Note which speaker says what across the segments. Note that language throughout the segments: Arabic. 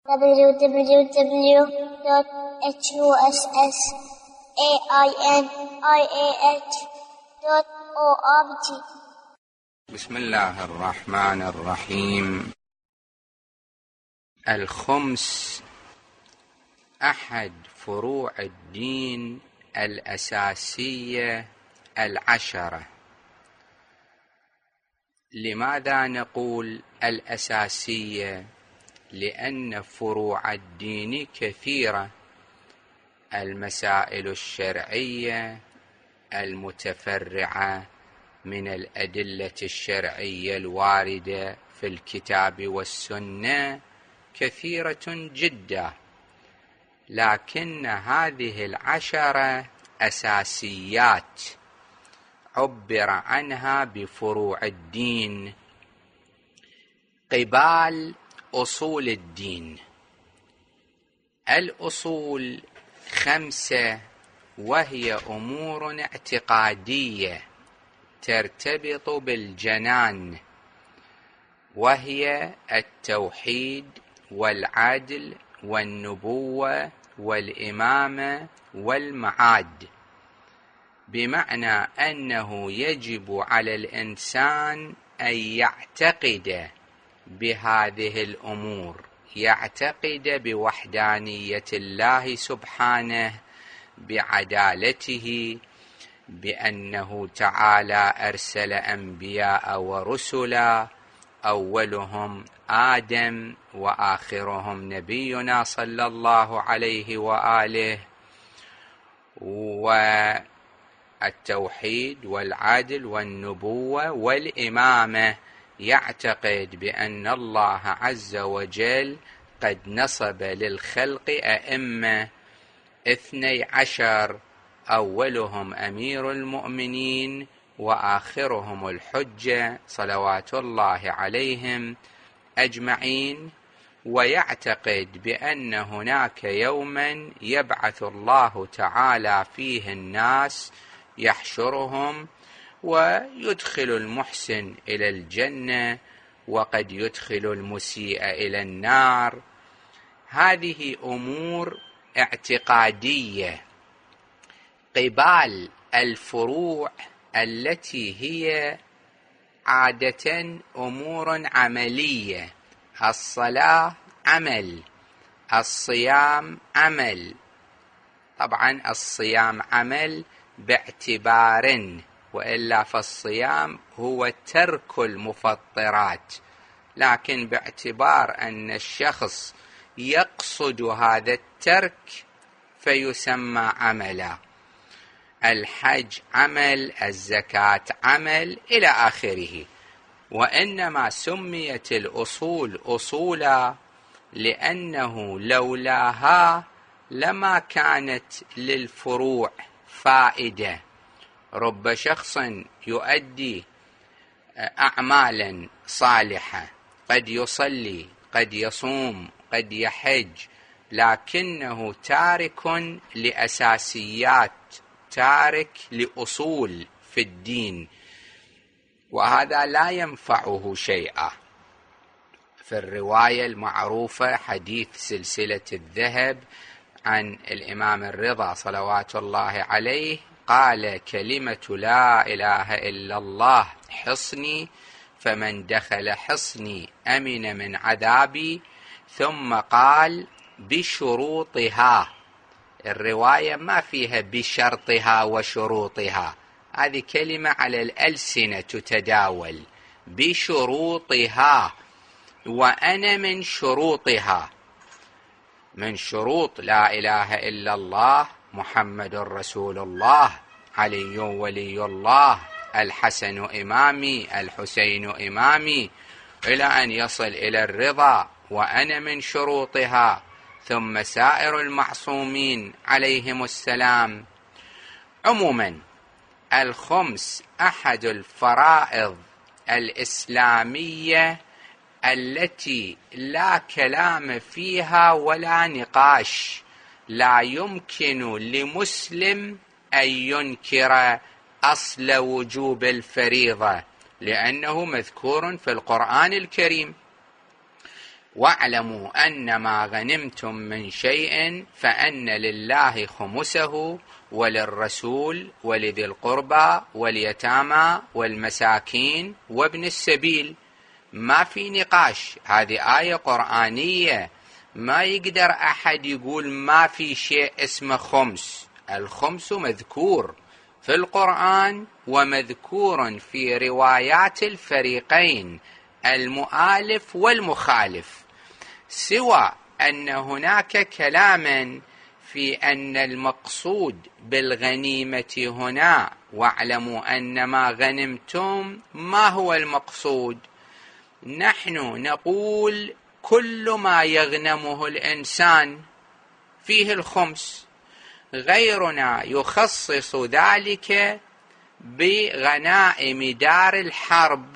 Speaker 1: www.husainiah.org.
Speaker 2: بسم الله الرحمن الرحيم. الخمس أحد فروع الدين الأساسية العشرة. لماذا نقول الأساسية؟ لأن فروع الدين كثيرة، المسائل الشرعية المتفرعة من الأدلة الشرعية الواردة في الكتاب والسنة كثيرة جدا، لكن هذه العشرة أساسيات عبر عنها بفروع الدين قبال أصول الدين. الأصول 5، وهي أمور اعتقادية ترتبط بالجنان، وهي التوحيد والعدل والنبوة والإمامة والمعاد، بمعنى أنه يجب على الإنسان أن يعتقد بهذه الأمور، يعتقد بوحدانية الله سبحانه، بعدالته، بأنه تعالى أرسل أنبياء ورسلا، أولهم آدم وآخرهم نبينا صلى الله عليه وآله، والتوحيد والعدل والنبوة والإمامة. يعتقد بأن الله عز وجل قد نصب للخلق أئمة 12، أولهم أمير المؤمنين وآخرهم الحجة صلوات الله عليهم أجمعين. ويعتقد بأن هناك يوما يبعث الله تعالى فيه الناس، يحشرهم ويدخل المحسن إلى الجنة، وقد يدخل المسيء إلى النار. هذه أمور اعتقادية قبال الفروع التي هي عادة أمور عملية. الصلاة عمل، الصيام عمل. طبعا الصيام عمل باعتبار، وإلا فالصيام هو ترك المفطرات، لكن باعتبار أن الشخص يقصد هذا الترك فيسمى عملا. الحج عمل، الزكاة عمل، إلى آخره. وإنما سميت الأصول أصولا لأنه لولاها لما كانت للفروع فائدة. رب شخص يؤدي أعمالا صالحة، قد يصلي، قد يصوم، قد يحج، لكنه تارك لأساسيات، تارك لأصول في الدين، وهذا لا ينفعه شيئا. في الرواية المعروفة حديث سلسلة الذهب عن الإمام الرضا صلوات الله عليه، قال: كلمة لا إله إلا الله حصني، فمن دخل حصني أمن من عذابي. ثم قال: بشروطها. الرواية ما فيها بشرطها وشروطها، هذه كلمة على الألسنة تتداول. بشروطها، وأنا من شروطها. من شروط لا إله إلا الله محمد رسول الله، علي ولي الله، الحسن إمامي، الحسين إمامي، إلى أن يصل إلى الرضا، وأنا من شروطها، ثم سائر المعصومين عليهم السلام. عموما الخمس أحد الفرائض الإسلامية التي لا كلام فيها ولا نقاش. لا يمكن لمسلم أن ينكر أصل وجوب الفريضة، لأنه مذكور في القرآن الكريم. واعلموا أنما غنمتم من شيء فأن لله خمسه وللرسول ولذي القربى واليتامى والمساكين وابن السبيل. ما في نقاش، هذه آية قرآنية، ما يقدر أحد يقول ما في شيء اسمه خمس. الخمس مذكور في القرآن ومذكور في روايات الفريقين المؤالف والمخالف، سوى أن هناك كلاما في أن المقصود بالغنيمة هنا واعلموا أنما غنمتم ما هو المقصود. نحن نقول كل ما يغنمه الإنسان فيه الخمس، غيرنا يخصص ذلك بغنائم دار الحرب.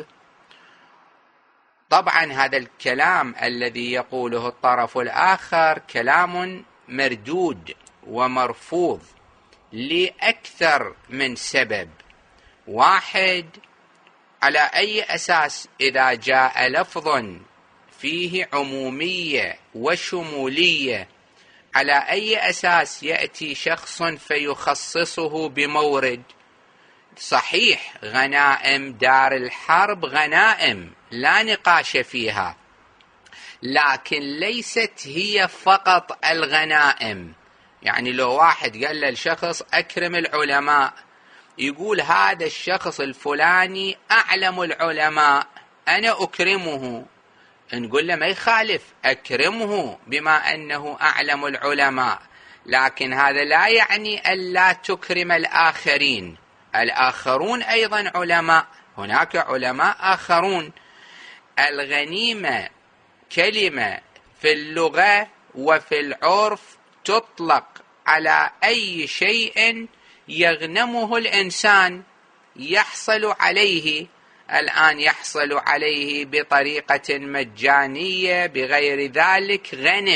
Speaker 2: طبعا هذا الكلام الذي يقوله الطرف الآخر كلام مردود ومرفوض لأكثر من سبب. واحد، على أي أساس إذا جاء لفظ فيه عمومية وشمولية، على أي أساس يأتي شخص فيخصصه بمورد؟ صحيح غنائم دار الحرب غنائم لا نقاش فيها، لكن ليست هي فقط الغنائم. يعني لو واحد قال للشخص أكرم العلماء، يقول هذا الشخص الفلاني أعلم العلماء أنا أكرمه، نقول له ما يخالف أكرمه بما أنه أعلم العلماء، لكن هذا لا يعني ألا تكرم الآخرين. الآخرون أيضا علماء، هناك علماء آخرون. الغنيمة كلمة في اللغة وفي العرف تطلق على أي شيء يغنمه الإنسان، يحصل عليه. الآن يحصل عليه بطريقة مجانية، بغير ذلك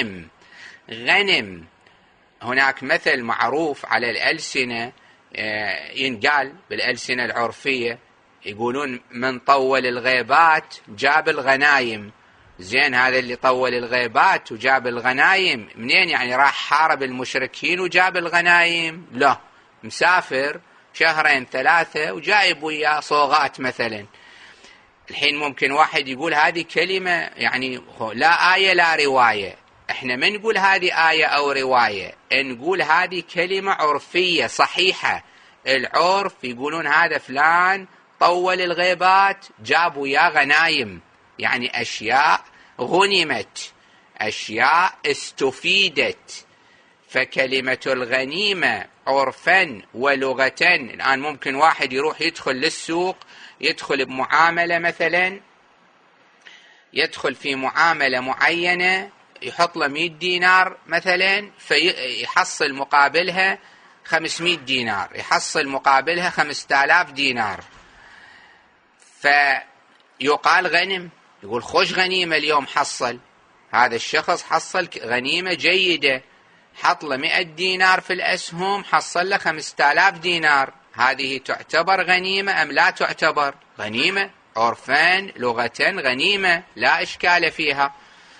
Speaker 2: غنم. هناك مثل معروف على الألسنة، ينقال بالألسنة العرفية، يقولون من طول الغيبات جاب الغنايم. زين، هذا اللي طول الغيبات وجاب الغنايم منين؟ يعني راح حارب المشركين وجاب الغنايم؟ لا، مسافر شهرين ثلاثة وجايب وياه صوغات مثلا. الحين ممكن واحد يقول هذه كلمة يعني لا آية لا رواية. احنا ما نقول هذه آية أو رواية، نقول هذه كلمة عرفية صحيحة. العرف يقولون هذا فلان طول الغيبات جابوا يا غنايم، يعني أشياء غنمت، أشياء استفيدت. فكلمة الغنيمة عرفا ولغة، الآن ممكن واحد يروح يدخل للسوق، يدخل بمعاملة مثلا، يدخل في معاملة معينة يحط له 100 دينار مثلا، فيحصل مقابلها 500 دينار، يحصل مقابلها 5000 دينار، فيقال غنم. يقول خوش غنيمة اليوم حصل، هذا الشخص حصل غنيمة جيدة، حط له 100 دينار في الأسهم، حصل له 5000 دينار. هذه تعتبر غنيمة أم لا تعتبر؟ غنيمة عرفان لغة، غنيمة لا إشكال فيها.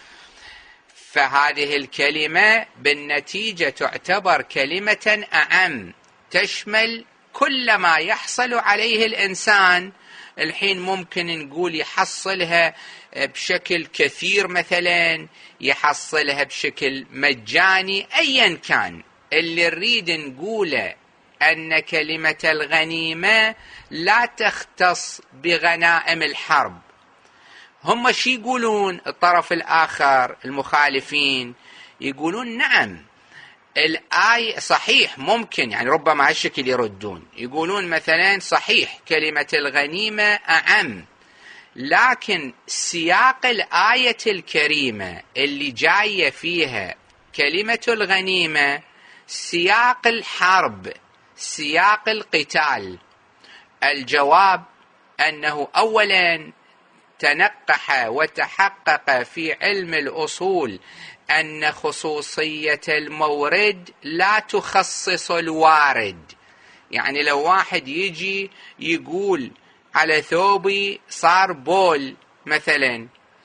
Speaker 2: فهذه الكلمة بالنتيجة تعتبر كلمة أعم، تشمل كل ما يحصل عليه الإنسان. الحين ممكن نقول يحصلها بشكل كثير مثلا، يحصلها بشكل مجاني، أيا كان. اللي نريد نقوله أن كلمة الغنيمة لا تختص بغنائم الحرب. هم شي يقولون الطرف الآخر المخالفين؟ يقولون نعم الآية صحيح، ممكن يعني ربما هالشكل يردون، يقولون مثلا صحيح كلمة الغنيمة أعم، لكن سياق الآية الكريمة اللي جاية فيها كلمة الغنيمة سياق الحرب، سياق القتال. الجواب أنه أولا تنقح وتحقق في علم الأصول أن خصوصية المورد لا تخصص الوارد. يعني لو واحد يجي يقول على ثوبي صار بول مثلا،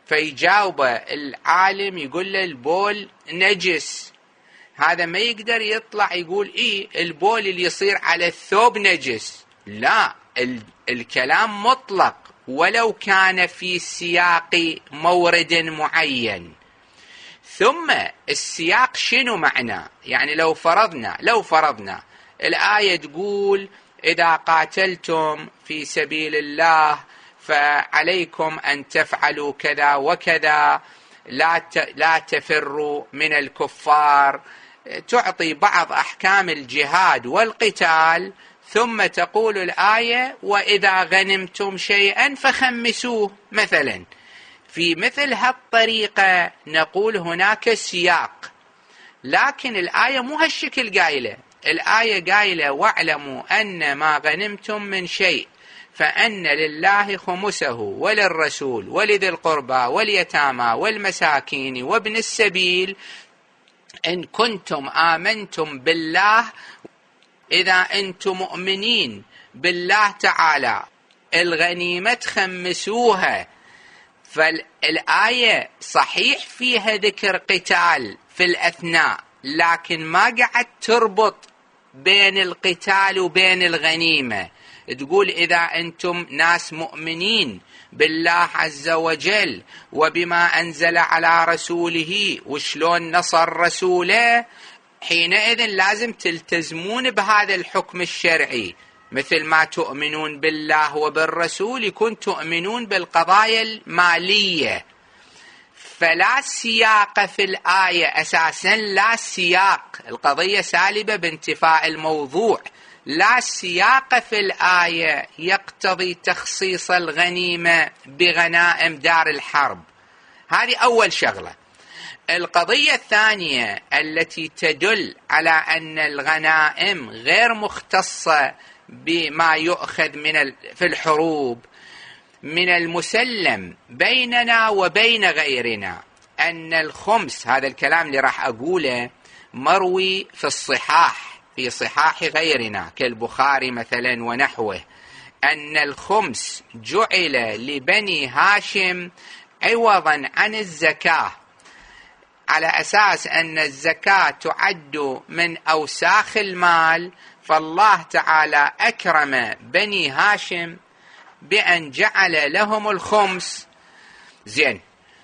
Speaker 2: فيجاوب العالم يقول له البول نجس. هذا ما يقدر يطلع يقول البول اللي يصير على الثوب نجس. لا، الكلام مطلق ولو كان في سياق مورد معين. ثم السياق شنو معناه؟ يعني لو فرضنا الآية تقول إذا قاتلتم في سبيل الله فعليكم أن تفعلوا كذا وكذا، لا تفروا من الكفار، تعطي بعض أحكام الجهاد والقتال، ثم تقول الآية وإذا غنمتم شيئا فخمسوه مثلا. في مثل هالطريقة نقول هناك سياق، لكن الآية مو هالشكل قايلة. الآية قايلة واعلموا أن ما غنمتم من شيء فأن لله خمسه وللرسول ولذي القربى واليتامى والمساكين وابن السبيل إن كنتم آمنتم بالله. إذا أنتم مؤمنين بالله تعالى الغنيمة تخمسوها. فالآية صحيح فيها ذكر قتال في الأثناء، لكن ما قاعد تربط بين القتال وبين الغنيمة. تقول إذا أنتم ناس مؤمنين بالله عز وجل وبما أنزل على رسوله وشلون نصر رسوله، حينئذ لازم تلتزمون بهذا الحكم الشرعي، مثل ما تؤمنون بالله وبالرسول يكون تؤمنون بالقضايا المالية. فلا سياق في الآية أساسا، لا سياق، القضية سالبة بانتفاء الموضوع. لا سياق في الآية يقتضي تخصيص الغنيمة بغنائم دار الحرب. هذه أول شغلة. القضية الثانية التي تدل على أن الغنائم غير مختصة بما يؤخذ في الحروب، من المسلم بيننا وبين غيرنا أن الخمس، هذا الكلام اللي راح أقوله مروي في الصحاح، في صحاح غيرنا كالبخاري مثلا ونحوه، أن الخمس جعل لبني هاشم عوضا عن الزكاة، على أساس أن الزكاة تعد من أوساخ المال، فالله تعالى أكرم بني هاشم بأن جعل لهم الخمس. زين،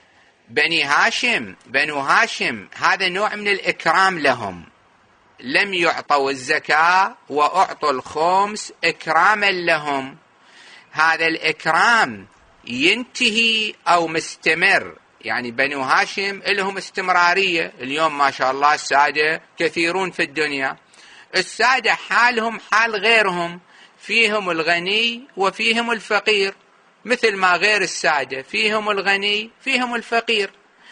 Speaker 2: بنو هاشم هذا نوع من الإكرام لهم، لم يعطوا الزكاة وأعطوا الخمس إكراما لهم. هذا الإكرام ينتهي أو مستمر، يعني بنو هاشم لهم استمرارية. اليوم ما شاء الله السادة كثيرون في الدنيا، السادة حالهم حال غيرهم، فيهم الغني وفيهم الفقير، مثل ما غير السادة فيهم الغني فيهم الفقير.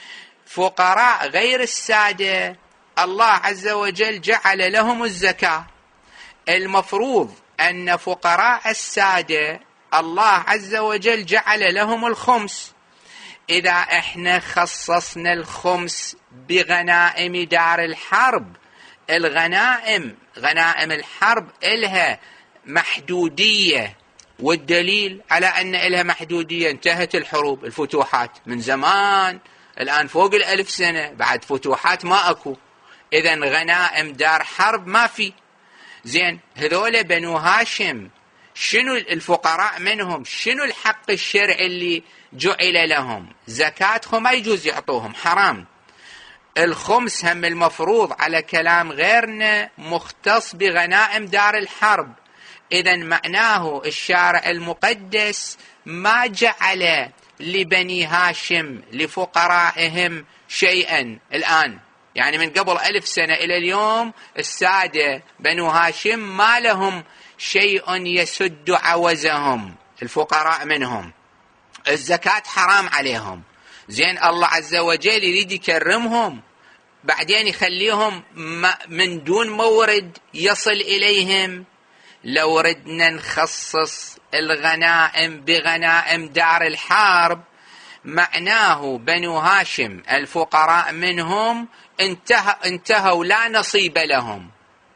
Speaker 2: فقراء غير السادة الله عز وجل جعل لهم الزكاة. المفروض أن فقراء السادة الله عز وجل جعل لهم الخمس. إذا احنا خصصنا الخمس بغنائم دار الحرب، الغنائم غنائم الحرب إلها محدودية، والدليل على أن إلها محدودية انتهت الحروب، الفتوحات من زمان، الآن فوق 1000 سنة بعد فتوحات ما أكو. إذن غنائم دار حرب ما في. زين، هذول بنو هاشم شنو الفقراء منهم؟ شنو الحق الشرعي اللي جعل لهم؟ زكاتهم ما يجوز يعطوهم، حرام. الخمس هم المفروض على كلام غيرنا مختص بغنائم دار الحرب. إذن معناه الشارع المقدس ما جعل لبني هاشم لفقرائهم شيئا الآن، يعني من قبل 1000 سنة إلى اليوم السادة بنو هاشم ما لهم شيء يسد عوزهم، الفقراء منهم الزكاة حرام عليهم. زين، الله عز وجل يريد يكرمهم، بعدين يخليهم من دون مورد يصل إليهم. لو ردنا نخصص الغنائم بغنائم دار الحرب، معناه بنو هاشم الفقراء منهم انتهوا لا نصيب لهم،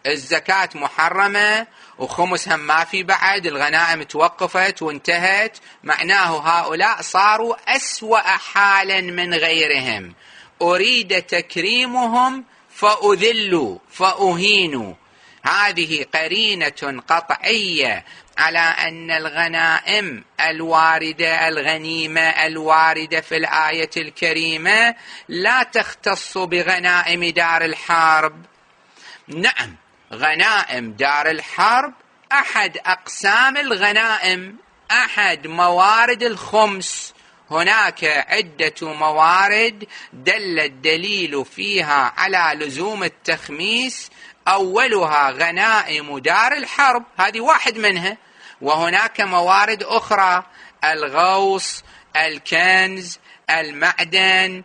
Speaker 2: الزكاة محرمة وخمسها ما في بعد، الغنائم توقفت وانتهت، معناه هؤلاء صاروا أسوأ حالا من غيرهم، أريد تكريمهم فأذلوا فأهينوا. هذه قرينة قطعية على أن الغنائم الواردة، الغنيمة الواردة في الآية الكريمة لا تختص بغنائم دار الحرب. نعم، غنائم دار الحرب أحد أقسام الغنائم، أحد موارد الخمس. هناك عدة موارد دل الدليل فيها على لزوم التخميس، أولها غنائم دار الحرب، هذه واحد منها، وهناك موارد أخرى: الغوص، الكنز، المعدن،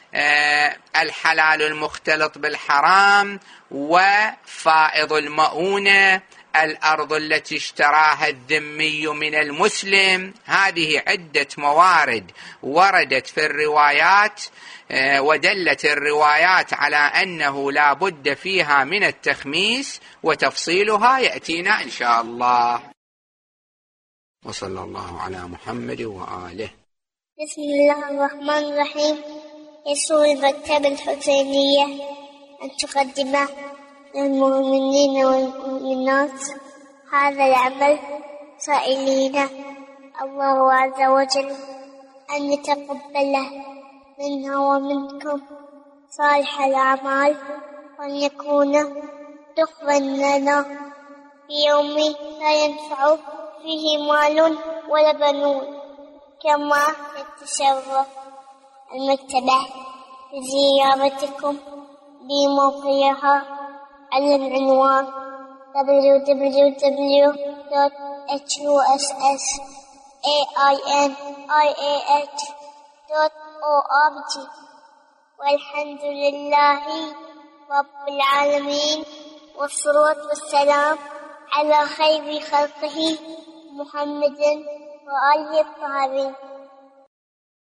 Speaker 2: الحلال المختلط بالحرام، وفائض المؤونة، الأرض التي اشتراها الذمي من المسلم. هذه عدة موارد وردت في الروايات، ودلت الروايات على أنه لا بد فيها من التخميس، وتفصيلها يأتينا إن شاء الله. وصلى الله على محمد وآله.
Speaker 1: بسم الله الرحمن الرحيم. يسر المكتبة الحسينية أن تقدم للمؤمنين والمؤمنات هذا العمل، سائلين الله عز وجل أن يتقبله منا ومنكم صالح الأعمال، وأن يكون دخلا لنا في يوم لا ينفع فيه مال ولا بنون. كما يتشرف المكتبة بزيارتكم بموقعها على العنوان www.hussainih.org. والحمد لله رب العالمين، والصلاة والسلام على خير خلقه محمد وآله الطاهرين.